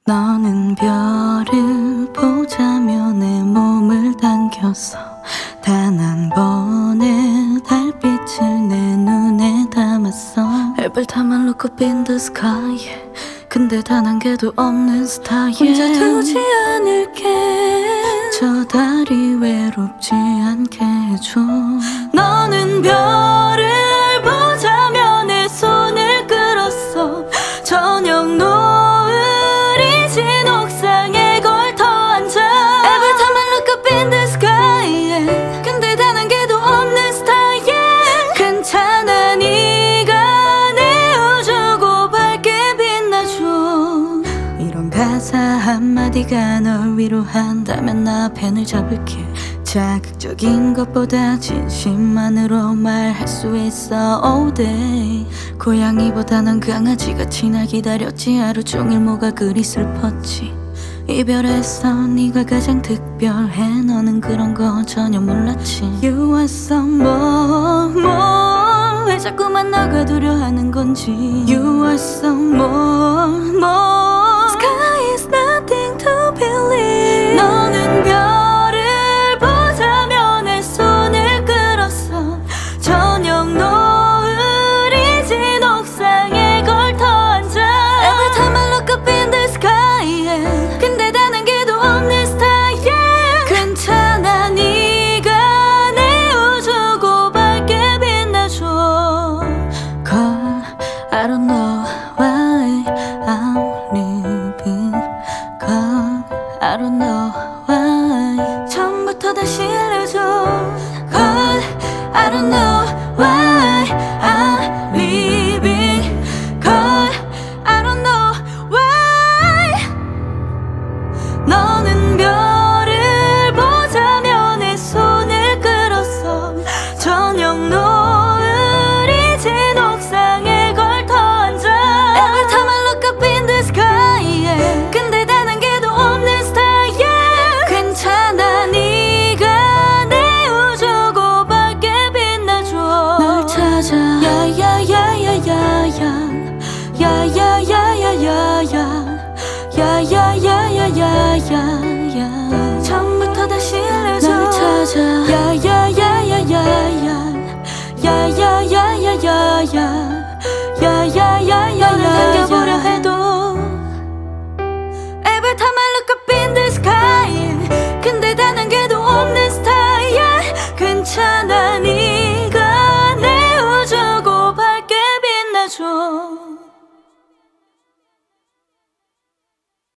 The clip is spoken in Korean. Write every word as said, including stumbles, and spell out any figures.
너는 별을 보자며 내 몸을 당겼어. 단 한 번의 달빛을 내 눈에 담았어. 에펠탑만 look up in the sky. 근데 단 한 개도 없는 스타일. 혼자 두지 않을게. 저 달이 외롭지 않게 해줘. 너는 별을 보자며 내 손을 끌었어. 저녁 노을이 진 옥상에 걸터 앉아. Every time I look up in the sky, yeah. 근데 단 한 개도 없는 스타일. 괜찮아 네가 내 우주고 밝게 빛나줘. 이런 가사 한마디가 널 위로한다면 나 펜을 잡을게. 자극적인 것보다 진심만으로 말할 수 있어 all day. 고양이보다 난 강아지같이 날 기다렸지. 하루 종일 뭐가 그리 슬펐지. 이별했어 네가 가장 특별해. 너는 그런 거 전혀 몰랐지. You are someone more. 왜 자꾸만 나가두려 하는 건지. You are someone